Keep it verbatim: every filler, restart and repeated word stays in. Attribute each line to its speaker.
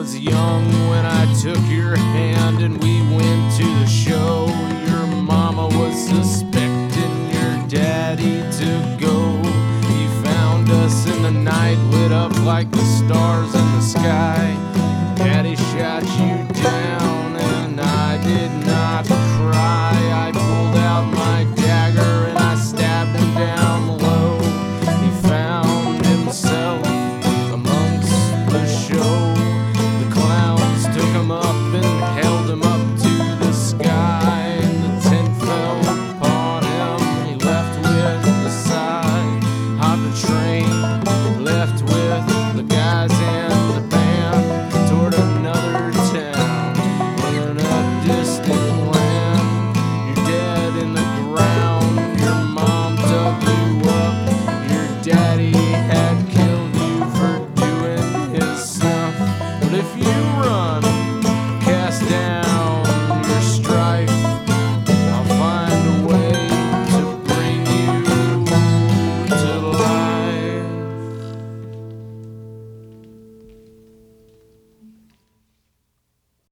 Speaker 1: was young when I took your hand and we went to the show. Your mama was suspecting your daddy to go. He found us in the night, lit up like the stars in the sky.